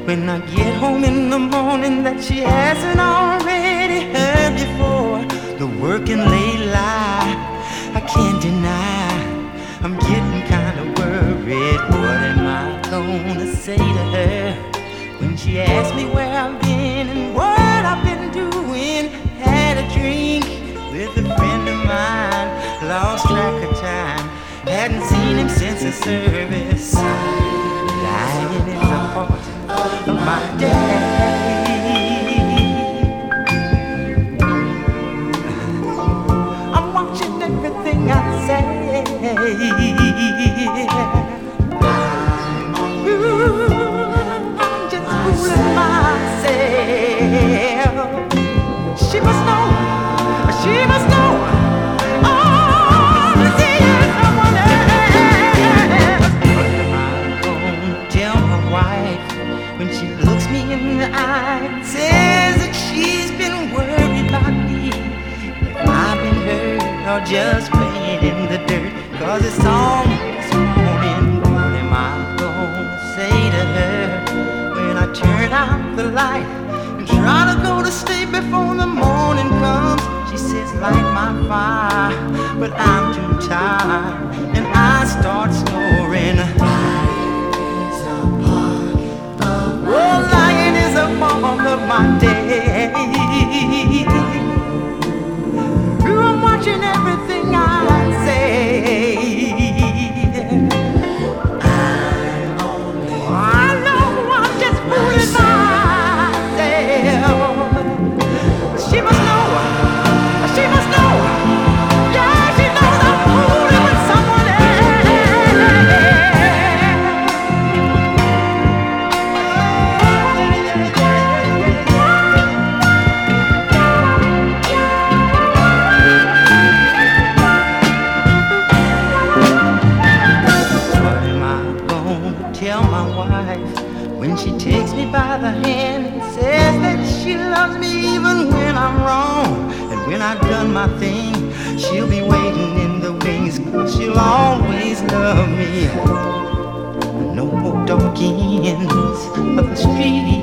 When I get home in the morning that she hasn't already heard before. The working late lie, I can't deny. I'm getting kind of worried. What am I gonna say to her when she asks me where I've been and what I've been doing? Had a drink with a friend of mine, lost track of time, hadn't seen him since the service. Lying is a part of my day. I'm watching everything I say. Ooh, I'm just fooling myself. She must know. She must know. Oh, this is someone else. What am I gonna tell my wife when she looks me in the eye and says that she's been worried about me? If I've been hurt or just playing in the dirt, 'cause it's almost morning. What am I gonna say to her when I turn out the light and try to go to sleep before the morning comes? She says light my fire, but I'm too tired and I start snoring. Oh, lying is a part of my day. Ooh, I'm watching everything I say. I know I'm just fooling myself. She must know. She must know. Yeah, she knows I'm fooling with someone tell my wife when she takes me by the hand and says that she loves me even when I'm wrong? And when I've done my thing, she'll be waiting in the wings, 'cause she'll always love me. No more dark ends of the street